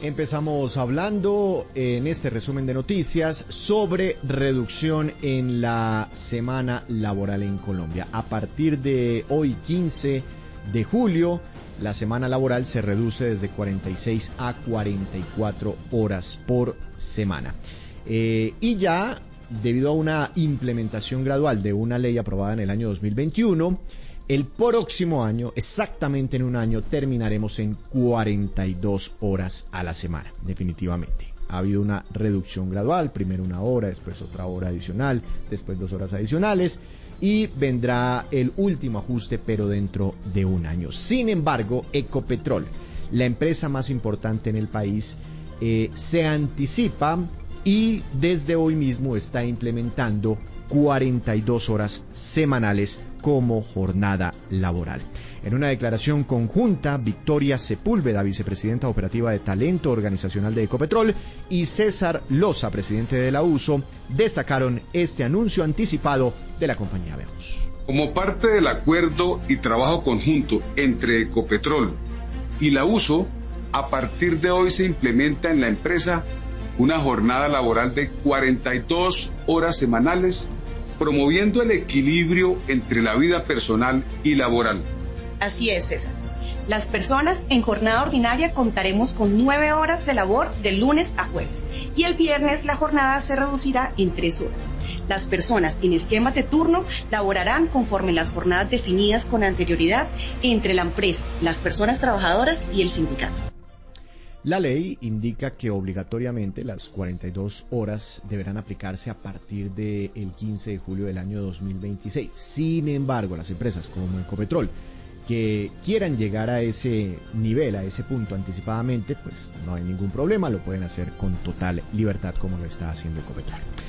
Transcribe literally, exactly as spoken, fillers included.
Empezamos hablando en este resumen de noticias sobre reducción en la semana laboral en Colombia. A partir de hoy, quince de julio, la semana laboral se reduce desde cuarenta y seis a cuarenta y cuatro horas por semana. Eh, y ya, debido a una implementación gradual de una ley aprobada en el año dos mil veintiuno, el próximo año, exactamente en un año, terminaremos en cuarenta y dos horas a la semana, definitivamente. Ha habido una reducción gradual, primero una hora, después otra hora adicional, después dos horas adicionales, y vendrá el último ajuste, pero dentro de un año. Sin embargo, Ecopetrol, la empresa más importante en el país, eh, se anticipa y desde hoy mismo está implementando cuarenta y dos horas semanales como jornada laboral. En una declaración conjunta, Victoria Sepúlveda, vicepresidenta operativa de Talento Organizacional de Ecopetrol, y César Loza, presidente de la USO, destacaron este anuncio anticipado de la compañía. Veamos. Como parte del acuerdo y trabajo conjunto entre Ecopetrol y la USO, a partir de hoy se implementa en la empresa una jornada laboral de cuarenta y dos horas semanales, promoviendo el equilibrio entre la vida personal y laboral. Así es, César. Las personas en jornada ordinaria contaremos con nueve horas de labor de lunes a jueves y el viernes la jornada se reducirá en tres horas. Las personas en esquemas de turno laborarán conforme las jornadas definidas con anterioridad entre la empresa, las personas trabajadoras y el sindicato. La ley indica que obligatoriamente las cuarenta y dos horas deberán aplicarse a partir del quince de julio del año dos mil veintiséis. Sin embargo, las empresas como Ecopetrol que quieran llegar a ese nivel, a ese punto anticipadamente, pues no hay ningún problema, lo pueden hacer con total libertad como lo está haciendo Ecopetrol.